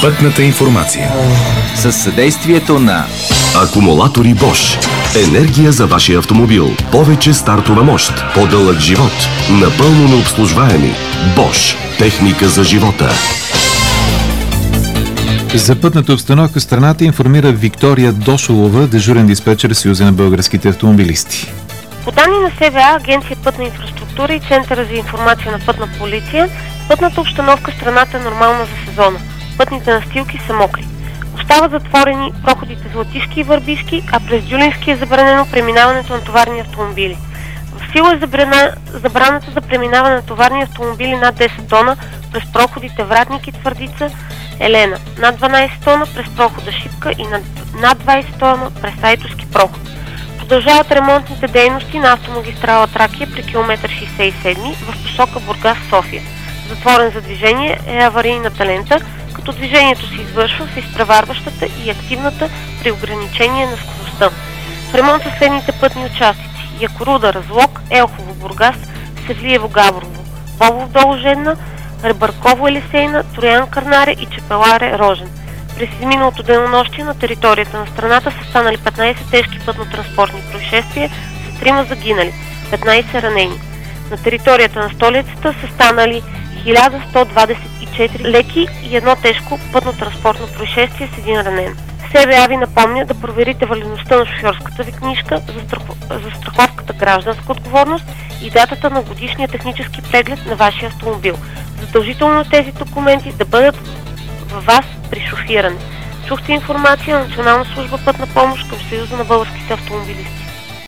Пътната информация. Със съдействието на Акумулатори Bosch. Енергия за вашия автомобил. Повече стартова мощ. По-дълъг живот. Напълно необслужваеми. Bosch. Техника за живота. За пътната обстановка в страната информира Виктория Дошолова, дежурен диспетчер в Съюза на българските автомобилисти. По данни на СВА, Агенция Пътна инфраструктура и Центъра за информация на Пътна полиция, пътната обстановка в страната е нормална за сезона. Пътните настилки са мокри. Остават затворени проходите Златишки и Върбишки, а през Дюлински е забранено преминаването на товарни автомобили. В сила е забраната за преминаване на товарни автомобили над 10 тона през проходите Вратник и Твърдица, Елена, над 12 тона през прохода Шипка и над 20 тона през Айтоски проход. Продължават ремонтните дейности на автомагистрала Тракия при километър 67 в посока Бургас-София. Затворен за движение е аварийната лента, като движението се извършва с изпреварващата и активната при ограничение на скоростта. В ремонт са следните пътни участъци: Якоруда, Разлог, Елхово, Бургас, Севлиево, Габрово, Бобов дол, Жедна, Ребърково, Елисейна, Троян, Кърнаре и Чепеларе, Рожен. През изминалото денонощие на територията на страната са станали 15 тежки пътно-транспортни происшествия с 3 загинали, 15 ранени. На територията на столицата са станали 1124 леки и едно тежко пътно-транспортно происшествие с един ранен. СВА ви напомня да проверите валидността на шофьорската ви книжка, за страховката гражданска отговорност и датата на годишния технически преглед на вашия автомобил. Задължително на тези документи да бъдат във вас при шофиране. Чухте информация на Национална служба пътна помощ към Съюза на българските автомобилисти.